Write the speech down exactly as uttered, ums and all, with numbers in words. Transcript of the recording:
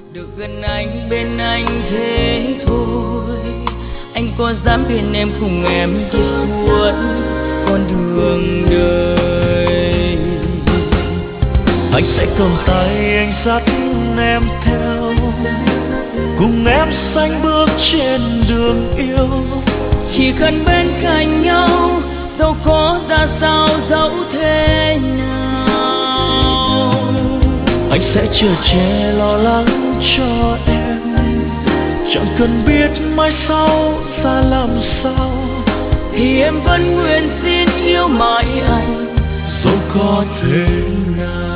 Được gần anh, bên anh thế thôi. Anh có dám bên em cùng em đi suốt con đường đời. Anh sẽ cầm tay anh dắt em theo, cùng em sánh bước trên đường yêu. Chỉ cần bên cạnh nhau, dẫu có ra sao dẫu thế nào. Anh sẽ chở che lo lắng cho em, chẳng cần biết mai sau ra làm sao. Thì em vẫn nguyện xin yêu mãi anh, dẫu có thế nào.